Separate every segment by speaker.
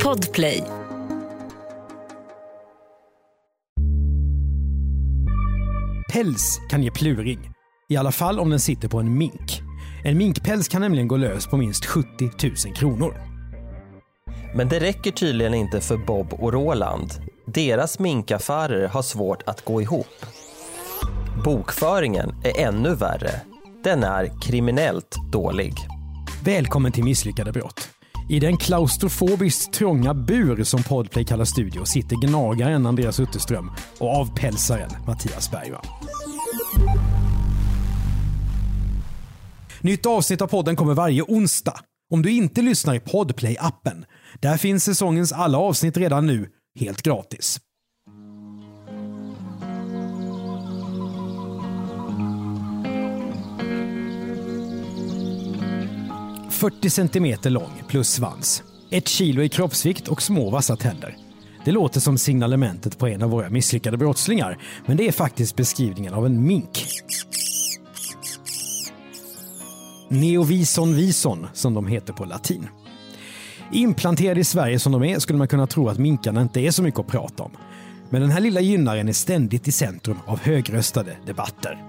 Speaker 1: Podplay.
Speaker 2: Päls kan ge pluring, i alla fall om den sitter på en mink. En minkpäls kan nämligen gå lös på minst 70 000 kronor.
Speaker 3: Men det räcker tydligen inte för Bob och Roland. Deras minkaffärer har svårt att gå ihop. Bokföringen är ännu värre. Den är kriminellt dålig.
Speaker 2: Välkommen till Misslyckade brott. I den klaustrofobiskt trånga bur som Podplay kallar studio sitter gnagaren Andreas Utterström och avpälsaren Mattias Bergman. Nytt avsnitt av podden kommer varje onsdag. Om du inte lyssnar i Podplay-appen, där finns säsongens alla avsnitt redan nu, helt gratis. ...40 centimeter lång plus svans. 1 kilo i kroppsvikt och små vassa tänder. Det låter som signalementet på en av våra misslyckade brottslingar, men det är faktiskt beskrivningen av en mink. Neovison vison, som de heter på latin. Implanterade i Sverige som de är skulle man kunna tro att minkarna inte är så mycket att prata om. Men den här lilla gynnaren är ständigt i centrum av högröstade debatter.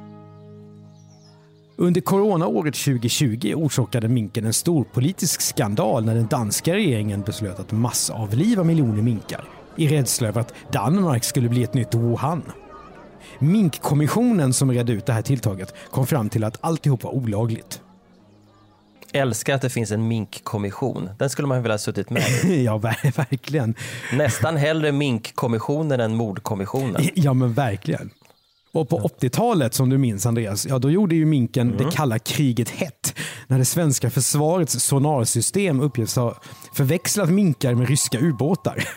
Speaker 2: Under coronaåret 2020 orsakade minken en stor politisk skandal när den danska regeringen beslöt att massavliva miljoner minkar i rädsla över att Danmark skulle bli ett nytt Wuhan. Minkkommissionen som redde ut det här tilltaget kom fram till att alltihop var olagligt.
Speaker 3: Älskar att det finns en minkkommission. Den skulle man vilja ha suttit med.
Speaker 2: Ja, verkligen.
Speaker 3: Nästan hellre minkkommissionen än mordkommissionen.
Speaker 2: Ja, men verkligen. Och på 80-talet, som du minns Andreas, ja, då gjorde ju minken det kalla kriget hett. När det svenska försvarets sonarsystem uppges ha förväxlat minkar med ryska ubåtar.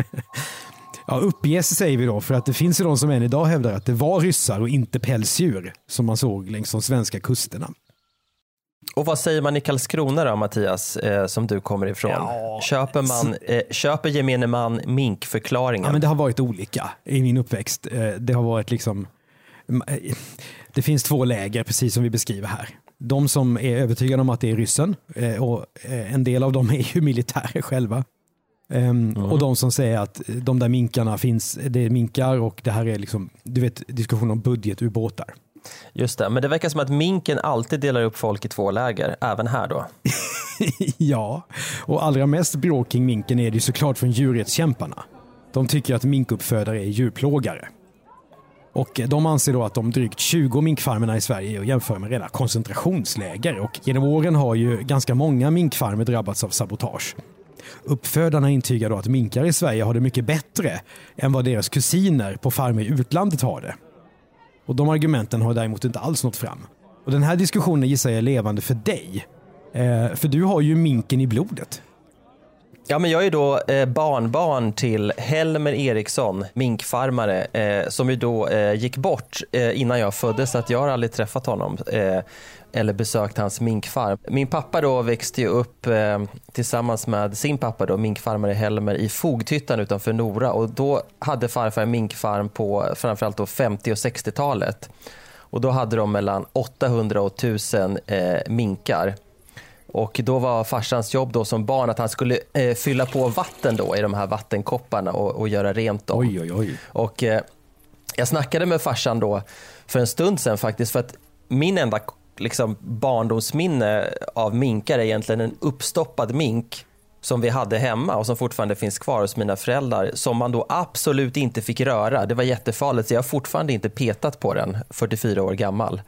Speaker 2: Ja, uppges säger vi då, för att det finns ju de som än idag hävdar att det var ryssar och inte pälsdjur som man såg längs de svenska kusterna.
Speaker 3: Och vad säger man i Karlskrona då, Mattias, som du kommer ifrån? Ja, köper gemene man minkförklaringen?
Speaker 2: Ja, men det har varit olika i min uppväxt. Det har varit liksom... Det finns 2 läger, precis som vi beskriver här. De som är övertygade om att det är ryssen, och en del av dem är ju militärer själva. Och de som säger att de där minkarna finns, det är minkar och det här är liksom, du vet, diskussion om budgetubåtar.
Speaker 3: Just det, men det verkar som att minken alltid delar upp folk i 2 läger, även här då.
Speaker 2: Ja, och allra mest bråk kring minken är det ju såklart från djurrättskämparna. De tycker att minkuppfödare är djurplågare. Och de anser då att de drygt 20 minkfarmerna i Sverige är att jämföra med rena koncentrationsläger. Och genom åren har ju ganska många minkfarmer drabbats av sabotage. Uppfödarna intygar då att minkar i Sverige har det mycket bättre än vad deras kusiner på farmer i utlandet har det. Och de argumenten har däremot inte alls nått fram. Och den här diskussionen gissar jag är levande för dig. För du har ju minken i blodet.
Speaker 3: Ja, men jag är då barnbarn till Helmer Eriksson, minkfarmare, som ju då gick bort innan jag föddes, så att jag har aldrig träffat honom eller besökt hans minkfarm. Min pappa då växte ju upp tillsammans med sin pappa då, minkfarmare Helmer, i Fogdhyttan utanför Nora, och då hade farfar en minkfarm på framförallt då 50- och 60-talet. Och då hade de mellan 800 och 1000 minkar. Och då var farsans jobb då som barn att han skulle fylla på vatten då i de här vattenkopparna och göra rent dem.
Speaker 2: Oj.
Speaker 3: Och jag snackade med farsan då för en stund sedan faktiskt, för att min enda liksom barndomsminne av minkar är egentligen en uppstoppad mink som vi hade hemma och som fortfarande finns kvar hos mina föräldrar, som man då absolut inte fick röra. Det var jättefarligt, så jag har fortfarande inte petat på den, 44 år gammal.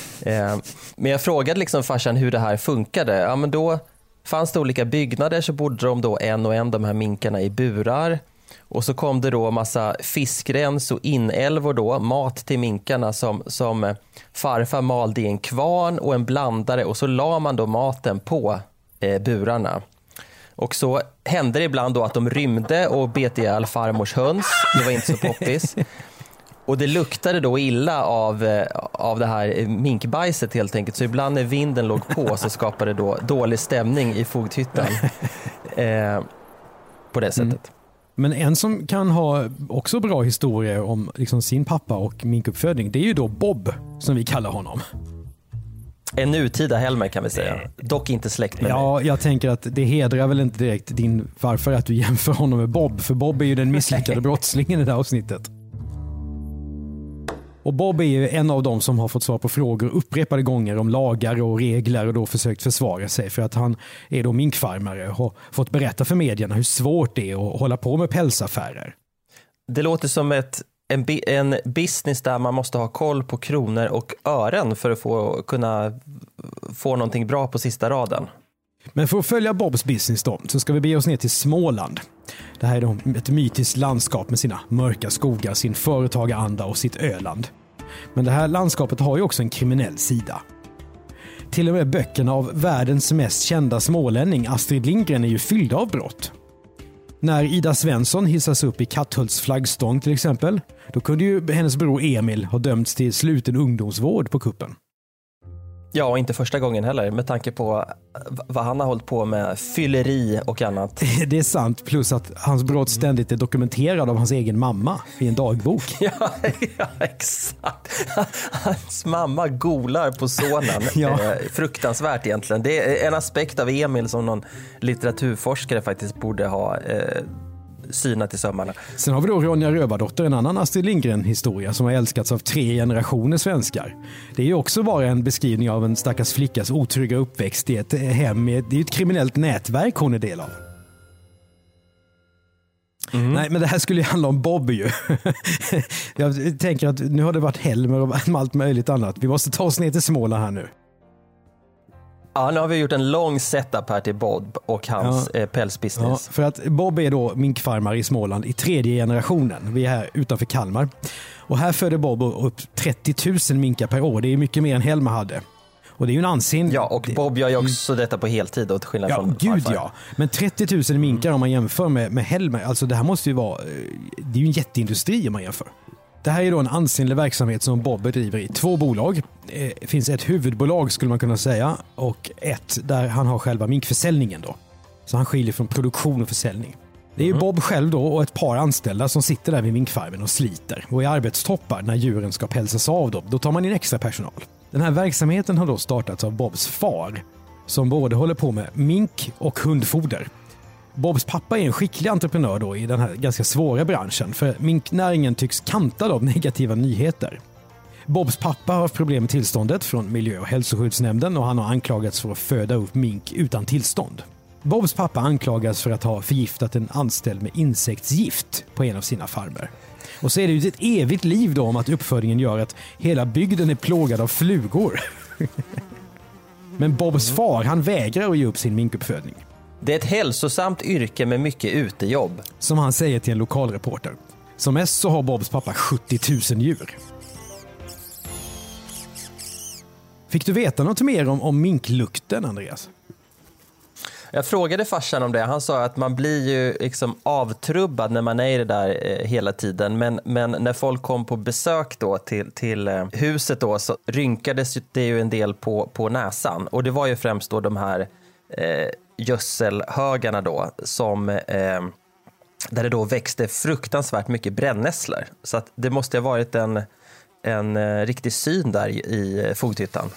Speaker 3: Men jag frågade liksom farsan hur det här funkade. Ja, men då fanns det olika byggnader, så bodde de då en och en, de här minkarna, i burar. Och så kom det då massa fiskrens och inälvor då, mat till minkarna som farfar malde i en kvarn och en blandare, och så la man då maten på burarna. Och så hände det ibland då att de rymde och bet ihjäl farmors höns. Det var inte så poppis. Och det luktade då illa av det här minkbajset helt enkelt. Så ibland när vinden låg på så skapade det då dålig stämning i Fogdhyttan. På det sättet.
Speaker 2: Men en som kan ha också bra historier om liksom sin pappa och minkuppfödning, det är ju då Bob, som vi kallar honom.
Speaker 3: En nutida Helmer kan vi säga. Dock inte släkt med mig.
Speaker 2: Jag tänker att det hedrar väl inte direkt din farfar att du jämför honom med Bob. För Bob är ju den misslyckade brottslingen i det här avsnittet. Och Bob är ju en av dem som har fått svar på frågor upprepade gånger om lagar och regler och då försökt försvara sig för att han är då minkfarmare och har fått berätta för medierna hur svårt det är att hålla på med pälsaffärer.
Speaker 3: Det låter som en business där man måste ha koll på kronor och ören för att kunna få någonting bra på sista raden.
Speaker 2: Men för att följa Bobs business då, så ska vi bege oss ner till Småland. Det här är då ett mytiskt landskap med sina mörka skogar, sin företagaranda och sitt Öland. Men det här landskapet har ju också en kriminell sida. Till och med böckerna av världens mest kända smålänning, Astrid Lindgren, är ju fyllda av brott. När Ida Svensson hissas upp i Katthults flaggstång till exempel, då kunde ju hennes bror Emil ha dömts till sluten ungdomsvård på kuppen.
Speaker 3: Ja, och inte första gången heller med tanke på vad han har hållit på med, fylleri och annat.
Speaker 2: Det är sant, plus att hans brott ständigt är dokumenterad av hans egen mamma i en dagbok.
Speaker 3: Ja, exakt. Hans mamma golar på sonen.
Speaker 2: Ja.
Speaker 3: Fruktansvärt egentligen. Det är en aspekt av Emil som någon litteraturforskare faktiskt borde ha synat i sömmarna.
Speaker 2: Sen har vi då Ronja Rövardotter, en annan Astrid Lindgren-historia som har älskats av 3 generationer svenskar. Det är ju också bara en beskrivning av en stackars flickas otrygga uppväxt i ett hem. Det är ju ett kriminellt nätverk hon är del av. Nej, men det här skulle ju handla om Bob ju. Jag tänker att nu har det varit Helmer och allt möjligt annat. Vi måste ta oss ner till Småland här nu.
Speaker 3: Ja, nu har vi gjort en lång setup här till Bob och hans pälsbusiness.
Speaker 2: Ja, för att Bob är då minkfarmare i Småland i 3:e generationen. Vi är här utanför Kalmar. Och här föder Bob upp 30 000 minkar per år. Det är mycket mer än Helmer hade. Och det är ju en ansin.
Speaker 3: Ja, och Bob gör ju också detta på heltid och till skillnad från
Speaker 2: gud
Speaker 3: farfar.
Speaker 2: Ja. Men 30 000 minkar om man jämför med Helmer. Alltså det här måste ju vara, det är ju en jätteindustri om man jämför. Det här är då en ansenlig verksamhet som Bob bedriver i 2 bolag. Det finns ett huvudbolag skulle man kunna säga och ett där han har själva minkförsäljningen då. Så han skiljer från produktion och försäljning. Det är ju Bob själv då och ett par anställda som sitter där vid minkfarmen och sliter. Och i arbetstoppar när djuren ska pälsas av då tar man in extra personal. Den här verksamheten har då startats av Bobs far som både håller på med mink och hundfoder. Bobs pappa är en skicklig entreprenör då i den här ganska svåra branschen för minknäringen tycks kantad av negativa nyheter. Bobs pappa har haft problem med tillståndet från miljö- och hälsoskyddsnämnden och han har anklagats för att föda upp mink utan tillstånd. Bobs pappa anklagas för att ha förgiftat en anställd med insektsgift på en av sina farmer. Och så är det ju ett evigt liv då om att uppfödningen gör att hela bygden är plågad av flugor. Men Bobs far, han vägrar att ge upp sin minkuppfödning.
Speaker 3: Det är ett hälsosamt yrke med mycket utejobb.
Speaker 2: Som han säger till en lokalreporter. Som mest så har Bobs pappa 70 000 djur. Fick du veta något mer om minklukten, Andreas?
Speaker 3: Jag frågade farsan om det. Han sa att man blir ju liksom avtrubbad när man är i det där hela tiden. Men när folk kom på besök då till huset då så rynkades det ju en del på näsan. Och det var ju främst då de här gödselhögarna då som där det då växte fruktansvärt mycket brännässlor. Så att det måste ha varit en riktig syn där i fogdhyttan.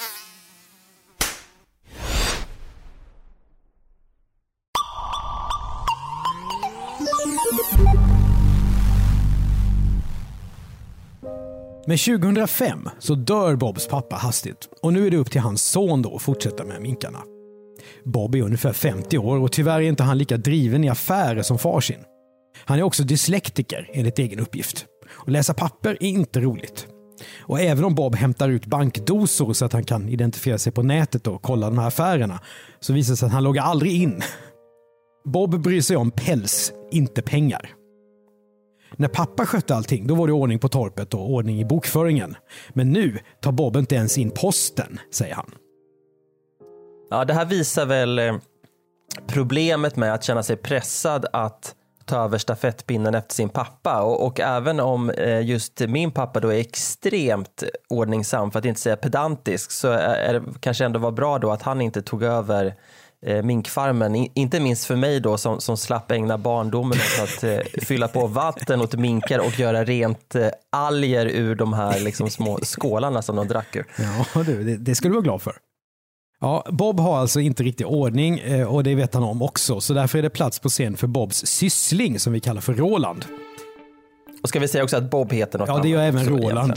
Speaker 2: Men 2005 så dör Bobs pappa hastigt och nu är det upp till hans son då att fortsätta med minkarna. Bob är ungefär 50 år och tyvärr är inte han lika driven i affärer som farsin. Han är också dyslektiker enligt egen uppgift. Och läsa papper är inte roligt. Och även om Bob hämtar ut bankdosor så att han kan identifiera sig på nätet och kolla de här affärerna så visar det sig att han loggar aldrig in. Bob bryr sig om päls, inte pengar. När pappa skötte allting, då var det ordning på torpet och ordning i bokföringen. Men nu tar Bob inte ens in posten, säger han.
Speaker 3: Ja, det här visar väl problemet med att känna sig pressad att ta över stafettpinnen efter sin pappa. Och även om just min pappa då är extremt ordningsam, för att inte säga pedantisk, så är det kanske ändå var bra då att han inte tog över minkfarmen. Inte minst för mig då som slapp ägna barndomen åt att fylla på vatten åt minkar och göra rent alger ur de här liksom små skålarna som de drack ur.
Speaker 2: Ja, det skulle du vara glad för. Ja, Bob har alltså inte riktig ordning och det vet han om också. Så därför är det plats på scen för Bobs syssling som vi kallar för Roland.
Speaker 3: Och ska vi säga också att Bob heter något annat?
Speaker 2: Ja, det gör även Roland.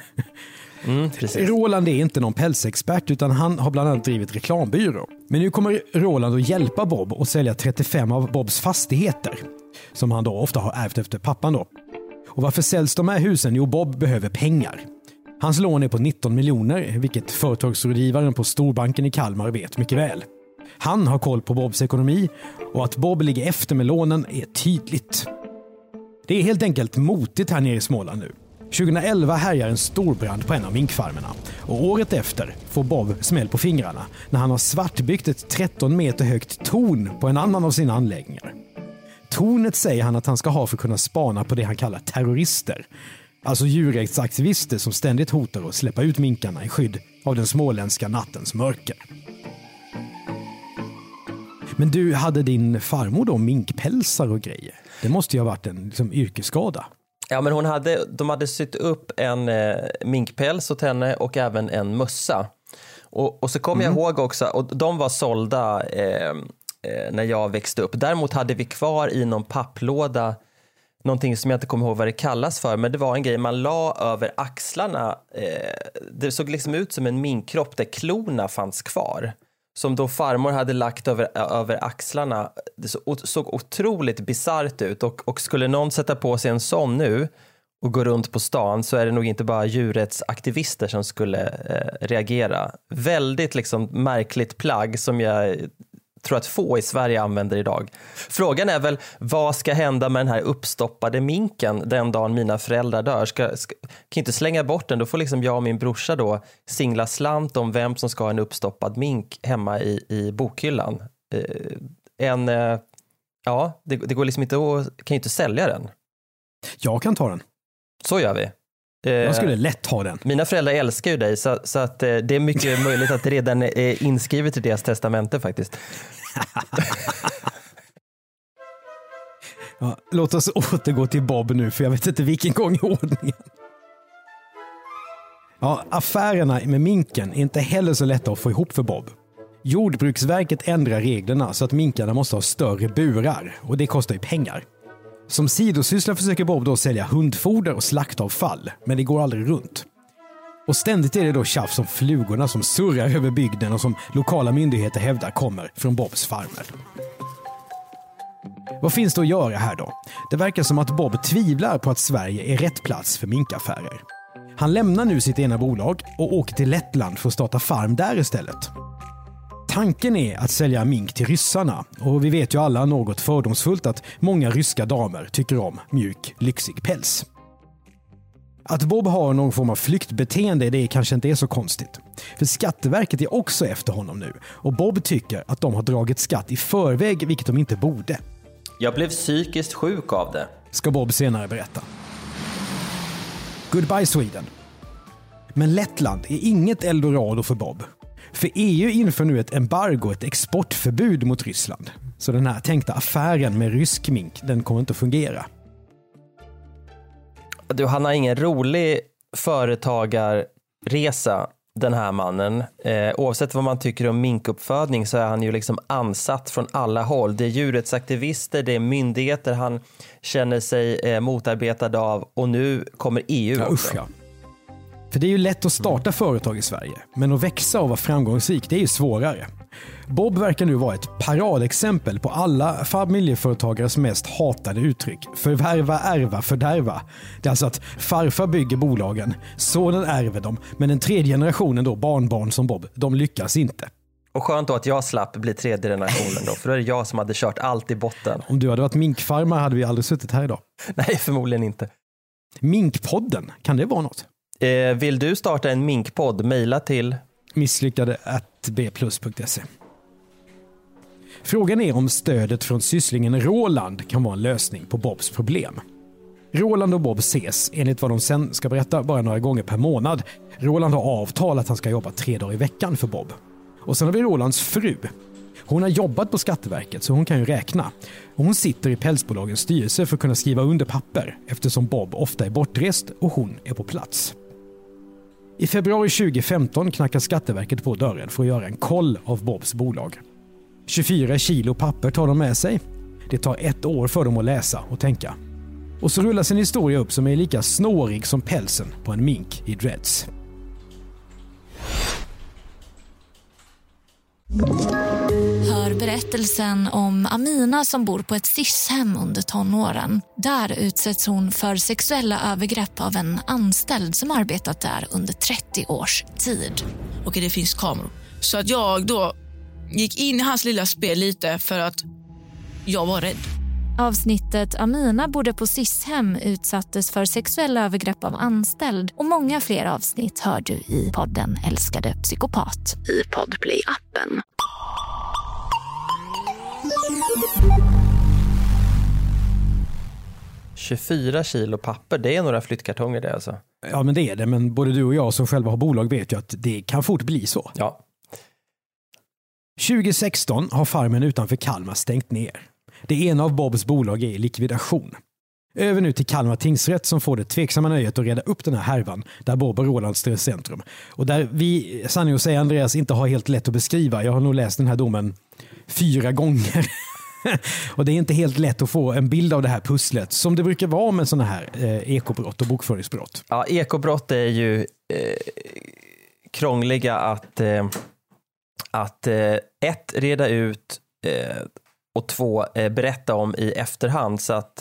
Speaker 2: Roland är inte någon pälsexpert utan han har bland annat drivit reklambyrå. Men nu kommer Roland att hjälpa Bob och sälja 35 av Bobs fastigheter. Som han då ofta har ärvt efter pappan då. Och varför säljs de här husen? Jo, Bob behöver pengar. Hans lån är på 19 miljoner, vilket företagsrådgivaren på Storbanken i Kalmar vet mycket väl. Han har koll på Bobs ekonomi och att Bob ligger efter med lånen är tydligt. Det är helt enkelt motigt här nere i Småland nu. 2011 härjar en storbrand på en av minkfarmerna och året efter får Bob smäll på fingrarna när han har svartbyggt ett 13 meter högt torn på en annan av sina anläggningar. Tornet säger han att han ska ha för att kunna spana på det han kallar terrorister. Alltså djurrättsaktivister som ständigt hotar att släppa ut minkarna i skydd av den småländska nattens mörker. Men du, hade din farmor då minkpälsar och grejer? Det måste ju ha varit en liksom, yrkesskada.
Speaker 3: Ja, men de hade sytt upp en minkpäls åt henne och även en mössa. Och så kommer jag ihåg också, och de var sålda när jag växte upp. Däremot hade vi kvar i någon papplåda någonting som jag inte kommer ihåg vad det kallas för, men det var en grej man la över axlarna. Det såg liksom ut som en minkkropp där klorna fanns kvar. Som då farmor hade lagt över axlarna. Det såg otroligt bizarrt ut. Och skulle någon sätta på sig en sån nu och gå runt på stan så är det nog inte bara djurrättsaktivister som skulle reagera. Väldigt liksom märkligt plagg som jag tror att få i Sverige använder idag. Frågan är väl, vad ska hända med den här uppstoppade minken den dagen mina föräldrar dör? Kan inte slänga bort den, då får liksom jag och min brorsa då singla slant om vem som ska ha en uppstoppad mink hemma i bokhyllan. Det går liksom inte att, kan ju inte sälja den.
Speaker 2: Jag kan ta den.
Speaker 3: Så gör vi.
Speaker 2: Jag skulle lätt ha den.
Speaker 3: Mina föräldrar älskar ju dig så att det är mycket möjligt att det redan är inskrivet i deras testamente faktiskt.
Speaker 2: Ja, låt oss återgå till Bob nu för jag vet inte vilken gång i ordningen. Ja, affärerna med minken är inte heller så lätta att få ihop för Bob. Jordbruksverket ändrar reglerna så att minkarna måste ha större burar och det kostar ju pengar. Som sidosyssla försöker Bob då sälja hundfoder och slaktavfall, men det går aldrig runt. Och ständigt är det då tjafs om flugorna som surrar över bygden och som lokala myndigheter hävdar kommer från Bobs farmer. Vad finns det att göra här då? Det verkar som att Bob tvivlar på att Sverige är rätt plats för minkaffärer. Han lämnar nu sitt ena bolag och åker till Lettland för att starta farm där istället. Tanken är att sälja mink till ryssarna och vi vet ju alla något fördomsfullt att många ryska damer tycker om mjuk, lyxig päls. Att Bob har någon form av flyktbeteende det kanske inte är så konstigt. För Skatteverket är också efter honom nu och Bob tycker att de har dragit skatt i förväg vilket de inte borde.
Speaker 3: Jag blev psykiskt sjuk av det.
Speaker 2: Ska Bob senare berätta. Goodbye Sweden. Men Lettland är inget eldorado för Bob. För EU inför nu ett embargo, ett exportförbud mot Ryssland. Så den här tänkta affären med rysk mink, den kommer inte att fungera.
Speaker 3: Du, han har ingen rolig företagarresa, den här mannen. Oavsett vad man tycker om minkuppfödning så är han ju liksom ansatt från alla håll. Det är djurrättsaktivister, det är myndigheter han känner sig motarbetad av och nu kommer EU också.
Speaker 2: Usch, ja. För det är ju lätt att starta företag i Sverige, men att växa och vara framgångsrik det är ju svårare. Bob verkar nu vara ett paradexempel på alla familjeföretagares mest hatade uttryck. Förvärva, ärva, fördärva. Det är alltså att farfar bygger bolagen, sonen ärver dem, men den tredje generationen då, barnbarn som Bob, de lyckas inte.
Speaker 3: Och skönt då att jag slapp bli tredje generationen då, för då är det jag som hade kört allt i botten.
Speaker 2: Om du hade varit minkfarmare hade vi aldrig suttit här idag.
Speaker 3: Nej, förmodligen inte.
Speaker 2: Minkpodden, kan det vara något?
Speaker 3: Vill du starta en minkpodd? Mejla till
Speaker 2: misslyckade@bplus.se. Frågan är om stödet från sysslingen Roland kan vara en lösning på Bobs problem. Roland och Bob ses, enligt vad de sen ska berätta, bara några gånger per månad. Roland har avtal att han ska jobba 3 dagar i veckan för Bob. Och sen har vi Rolands fru. Hon har jobbat på Skatteverket så hon kan ju räkna. Och hon sitter i pälsbolagens styrelse för att kunna skriva under papper eftersom Bob ofta är bortrest och hon är på plats. I februari 2015 knackar Skatteverket på dörren för att göra en koll av Bobs bolag. 24 kilo papper tar de med sig. Det tar 1 år för dem att läsa och tänka. Och så rullas en historia upp som är lika snårig som pälsen på en mink i dreads.
Speaker 1: Hör berättelsen om Amina som bor på ett SIS-hem under tonåren. Där utsätts hon för sexuella övergrepp av en anställd som arbetat där under 30 års tid.
Speaker 4: Och det finns kameror. Så att jag då gick in i hans lilla spel lite för att jag var rädd.
Speaker 1: Avsnittet Amina bodde på SIS-hem utsattes för sexuella övergrepp av anställd och många fler avsnitt hör du i podden Älskade psykopat i Podplay-appen.
Speaker 3: $24 kilo papper, det är några flyttkartonger det alltså.
Speaker 2: Ja, men det är det. Men både du och jag som själva har bolag vet ju att det kan fort bli så.
Speaker 3: Ja.
Speaker 2: 2016 har farmen utanför Kalmar stängt ner. Det ena av Bobs bolag är i likvidation. Över nu till Kalmar tingsrätt som får det tveksamma nöjet att reda upp den här härvan där Bob och Roland står i centrum. Och där vi, sanning att säga Andreas, inte har helt lätt att beskriva. Jag har nog läst den här domen 4 gånger. Och det är inte helt lätt att få en bild av det här pusslet som det brukar vara med sådana här ekobrott och bokföringsbrott.
Speaker 3: Ja, ekobrott är ju krångliga att ett, reda ut och 2, berätta om i efterhand. Så att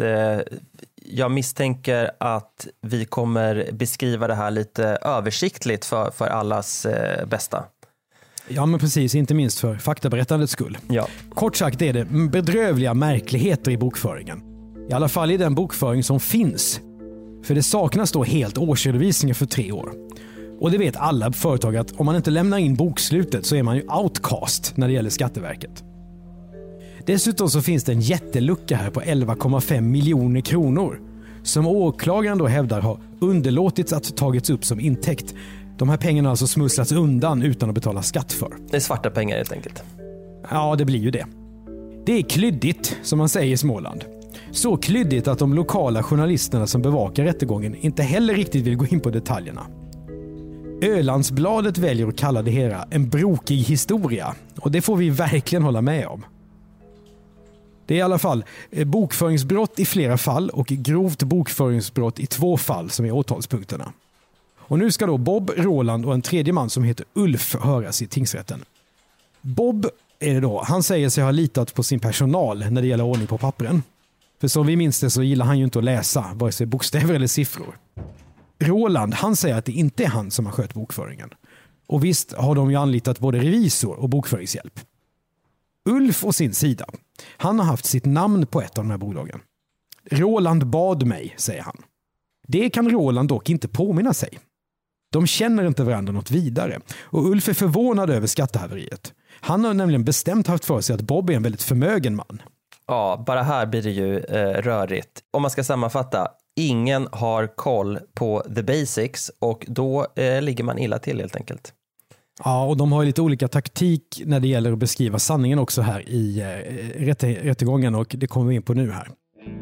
Speaker 3: jag misstänker att vi kommer beskriva det här lite översiktligt för allas bästa.
Speaker 2: Ja, men precis, inte minst för faktaberättandets skull.
Speaker 3: Ja.
Speaker 2: Kort sagt är det bedrövliga märkligheter i bokföringen. I alla fall i den bokföring som finns. För det saknas då helt årsredovisningar för 3 år. Och det vet alla företag att om man inte lämnar in bokslutet så är man ju outcast när det gäller Skatteverket. Dessutom så finns det en jättelucka här på 11,5 miljoner kronor som åklagaren då hävdar har underlåtits att tagits upp som intäkt. De här pengarna har alltså smusslats undan utan att betala skatt för.
Speaker 3: Det är svarta pengar helt enkelt.
Speaker 2: Ja, det blir ju det. Det är klyddigt, som man säger i Småland. Så klyddigt att de lokala journalisterna som bevakar rättegången inte heller riktigt vill gå in på detaljerna. Ölandsbladet väljer att kalla det hela en brokig historia. Och det får vi verkligen hålla med om. Det är i alla fall bokföringsbrott i flera fall och grovt bokföringsbrott i 2 fall som är åtalspunkterna. Och nu ska då Bob, Roland och en tredje man som heter Ulf höras i tingsrätten. Bob är det då. Han säger sig ha litat på sin personal när det gäller ordning på pappren. För som vi minns det så gillar han ju inte att läsa vare sig bokstäver eller siffror. Roland, han säger att det inte är han som har skött bokföringen. Och visst har de ju anlitat både revisor och bokföringshjälp. Ulf å sin sida. Han har haft sitt namn på ett av de här bolagen. Roland bad mig, säger han. Det kan Roland dock inte påminna sig. De känner inte varandra något vidare. Och Ulf är förvånad över skattehaveriet. Han har nämligen bestämt haft för sig att Bob är en väldigt förmögen man.
Speaker 3: Ja, bara här blir det ju rörigt. Om man ska sammanfatta, ingen har koll på the basics och då ligger man illa till helt enkelt.
Speaker 2: Ja, och de har lite olika taktik när det gäller att beskriva sanningen också här i rättegången och det kommer vi in på nu här.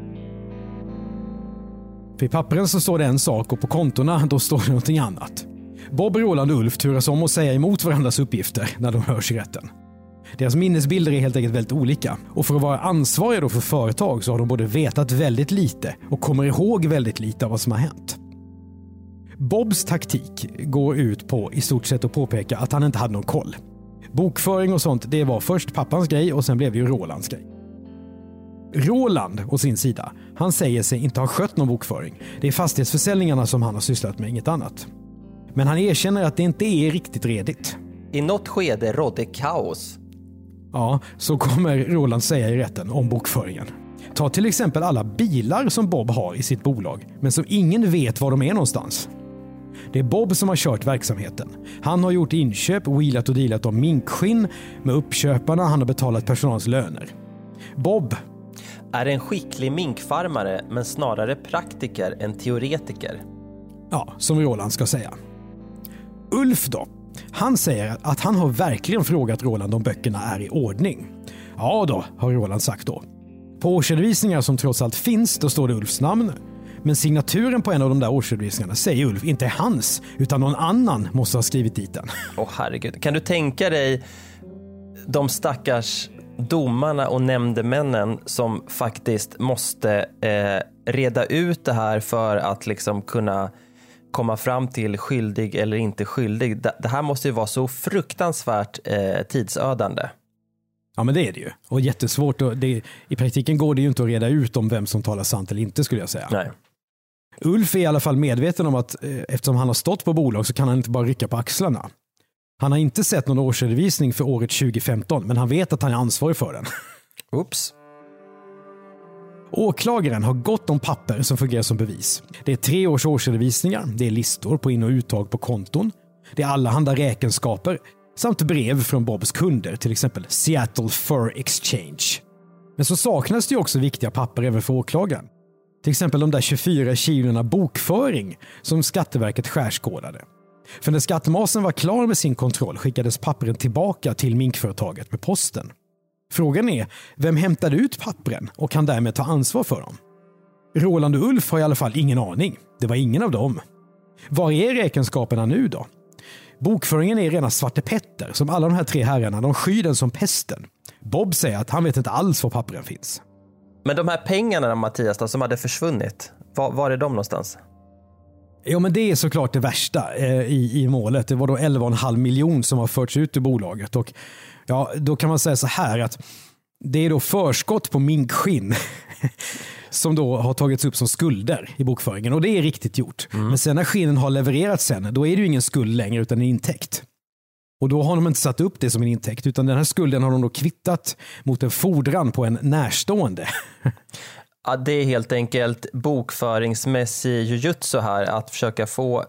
Speaker 2: För i pappren så står det en sak och på kontorna då står det någonting annat. Bob, Roland och Ulf turas om att säga emot varandras uppgifter när de hörs i rätten. Deras minnesbilder är helt enkelt väldigt olika och för att vara ansvariga då för företag så har de både vetat väldigt lite och kommer ihåg väldigt lite av vad som har hänt. Bobs taktik går ut på i stort sett att påpeka att han inte hade någon koll. Bokföring och sånt, det var först pappans grej och sen blev det ju Rolands grej. Roland å sin sida, han säger sig inte ha skött någon bokföring. Det är fastighetsförsäljningarna som han har sysslat med, inget annat. Men han erkänner att det inte är riktigt redigt.
Speaker 3: I något skede rådde kaos.
Speaker 2: Ja, så kommer Roland säga i rätten om bokföringen. Ta till exempel alla bilar som Bob har i sitt bolag, men som ingen vet var de är någonstans. Det är Bob som har kört verksamheten. Han har gjort inköp, wheelat och dealat om minkskinn med uppköparna, han har betalat personalens löner. Bob
Speaker 3: är en skicklig minkfarmare men snarare praktiker än teoretiker.
Speaker 2: Ja, som Roland ska säga. Ulf då, Han säger att han har verkligen frågat Roland om böckerna är i ordning. Ja då, har Roland sagt då. På årsredovisningar som trots allt finns, då står det Ulfs namn. Men signaturen på en av de där årsredovisningarna säger Ulf inte är hans, utan någon annan måste ha skrivit dit den.
Speaker 3: Herregud, kan du tänka dig de stackars domarna och nämndemännen som faktiskt måste reda ut det här för att liksom kunna komma fram till skyldig eller inte skyldig. Det här måste ju vara så fruktansvärt tidsödande.
Speaker 2: Ja, men det är det ju. Och jättesvårt. I praktiken går det ju inte att reda ut om vem som talar sant eller inte, skulle jag säga.
Speaker 3: Nej.
Speaker 2: Ulf är i alla fall medveten om att eftersom han har stått på bolag så kan han inte bara rycka på axlarna. Han har inte sett någon årsredovisning för året 2015, men han vet att han är ansvarig för den.
Speaker 3: Oops.
Speaker 2: Åklagaren har gott om papper som fungerar som bevis. Det är 3 års årsredovisningar, det är listor på in- och uttag på konton, det är allehanda räkenskaper samt brev från Bobs kunder, till exempel Seattle Fur Exchange. Men så saknas det ju också viktiga papper även för åklagaren. Till exempel de där 24 kilorna bokföring som Skatteverket skärskådade. För när skattmasen var klar med sin kontroll skickades pappren tillbaka till minkföretaget med posten. Frågan är, vem hämtade ut pappren och kan därmed ta ansvar för dem? Roland och Ulf har i alla fall ingen aning. Det var ingen av dem. Var är räkenskaperna nu då? Bokföringen är rena Svarte Petter, som alla de här 3 herrarna, de skyr den som pesten. Bob säger att han vet inte alls var pappren finns.
Speaker 3: Men de här pengarna, Mattias, då, som hade försvunnit, var är de någonstans?
Speaker 2: Ja, men det är såklart det värsta i målet. Det var då 11,5 miljoner som har förts ut ur bolaget. Och ja, då kan man säga så här att det är då förskott på minkskinn som då har tagits upp som skulder i bokföringen. Och det är riktigt gjort. Men sen när skinnen har levererats sen, då är det ju ingen skuld längre utan en intäkt. Och då har de inte satt upp det som en intäkt, utan den här skulden har de då kvittat mot en fordran på en närstående.
Speaker 3: Ja, det är helt enkelt bokföringsmässig jujutsu här, att försöka få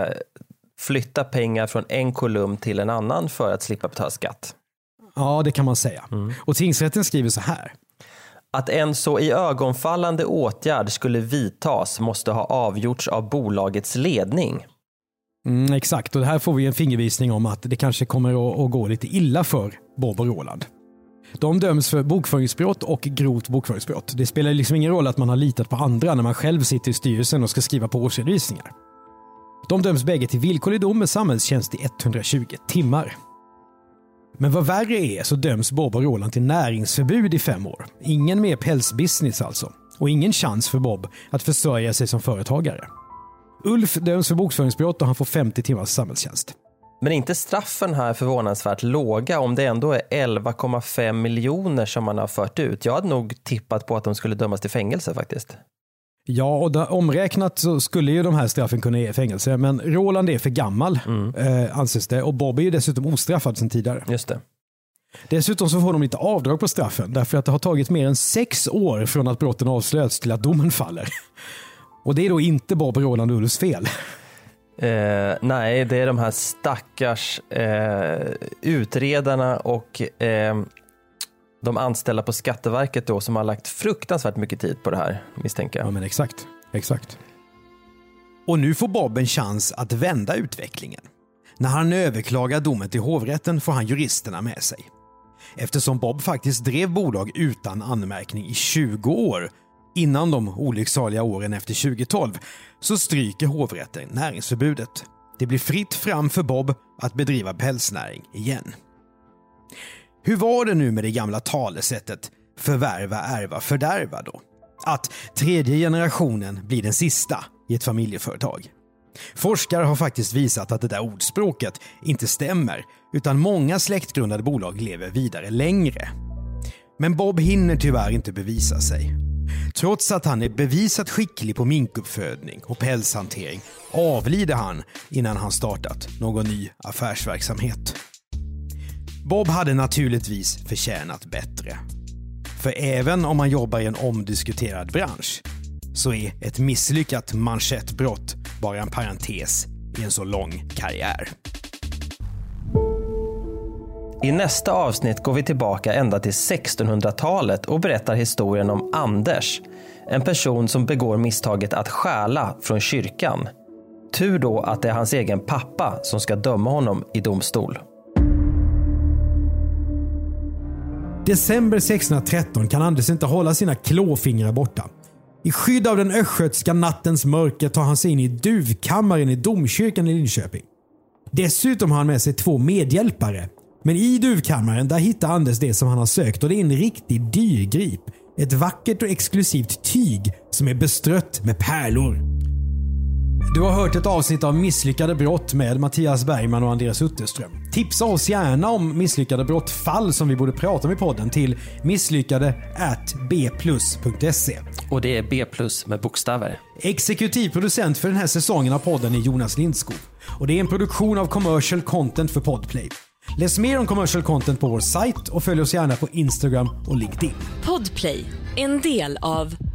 Speaker 3: flytta pengar från en kolumn till en annan för att slippa betala skatt.
Speaker 2: Ja, det kan man säga. Och tingsrätten skriver så här.
Speaker 3: Att en så i ögonfallande åtgärd skulle vidtas måste ha avgjorts av bolagets ledning.
Speaker 2: Exakt, och det här får vi en fingervisning om att det kanske kommer att gå lite illa för Bob och Roland. De döms för bokföringsbrott och grovt bokföringsbrott. Det spelar liksom ingen roll att man har litat på andra när man själv sitter i styrelsen och ska skriva på årsredovisningar. De döms bägge till villkorlig dom med samhällstjänst i 120 timmar. Men vad värre är så döms Bob och Roland till näringsförbud i 5 år. Ingen mer pälsbusiness alltså. Och ingen chans för Bob att försörja sig som företagare. Ulf döms för bokföringsbrott och han får 50 timmars samhällstjänst.
Speaker 3: Men är inte straffen här förvånansvärt låga om det ändå är 11,5 miljoner som man har fört ut? Jag hade nog tippat på att de skulle dömas till fängelse faktiskt.
Speaker 2: Ja, och omräknat så skulle ju de här straffen kunna ge fängelse. Men Roland är för gammal, anses det. Och Bob är ju dessutom ostraffad sedan tidigare.
Speaker 3: Just det.
Speaker 2: Dessutom så får de lite avdrag på straffen. Därför att det har tagit mer än 6 år från att brotten avslöjats till att domen faller. Och det är då inte Bob, Roland och Ulfs fel.
Speaker 3: Nej, det är de här stackars utredarna och de anställda på Skatteverket då som har lagt fruktansvärt mycket tid på det här, misstänker jag.
Speaker 2: Ja, men exakt. Och nu får Bob en chans att vända utvecklingen. När han överklagar domen till hovrätten får han juristerna med sig. Eftersom Bob faktiskt drev bolag utan anmärkning i 20 år innan de olycksaliga åren efter 2012 så stryker hovrätten näringsförbudet. Det blir fritt fram för Bob att bedriva pälsnäring igen. Hur var det nu med det gamla talesättet förvärva, ärva, fördärva då? Att 3:e generationen blir den sista i ett familjeföretag. Forskare har faktiskt visat att det där ordspråket inte stämmer, utan många släktgrundade bolag lever vidare längre. Men Bob hinner tyvärr inte bevisa sig. Trots att han är bevisat skicklig på minkuppfödning och pälshantering avlider han innan han startat någon ny affärsverksamhet. Bob hade naturligtvis förtjänat bättre. För även om man jobbar i en omdiskuterad bransch så är ett misslyckat manschettbrott bara en parentes i en så lång karriär.
Speaker 3: I nästa avsnitt går vi tillbaka ända till 1600-talet och berättar historien om Anders, en person som begår misstaget att stjäla från kyrkan. tur då att det är hans egen pappa som ska döma honom i domstol.
Speaker 2: December 1613 kan Anders inte hålla sina klåfingrar borta. I skydd av den östgötska nattens mörker tar han sig in i duvkammaren i domkyrkan i Linköping. Dessutom har han med sig 2 medhjälpare. Men i duvkammaren där hittar Anders det som han har sökt, och det är en riktig dyrgrip. Ett vackert och exklusivt tyg som är bestrött med pärlor. Du har hört ett avsnitt av Misslyckade brott med Mattias Bergman och Andreas Utterström. Tipsa oss gärna om misslyckade brottfall som vi borde prata om i podden till misslyckade@bplus.se.
Speaker 3: Och det är B+ med bokstäver.
Speaker 2: Exekutiv producent för den här säsongen av podden är Jonas Lindskog. Och det är en produktion av Commercial Content för Podplay. Läs mer om Commercial Content på vår sajt och följ oss gärna på Instagram och LinkedIn.
Speaker 5: Podplay, en del av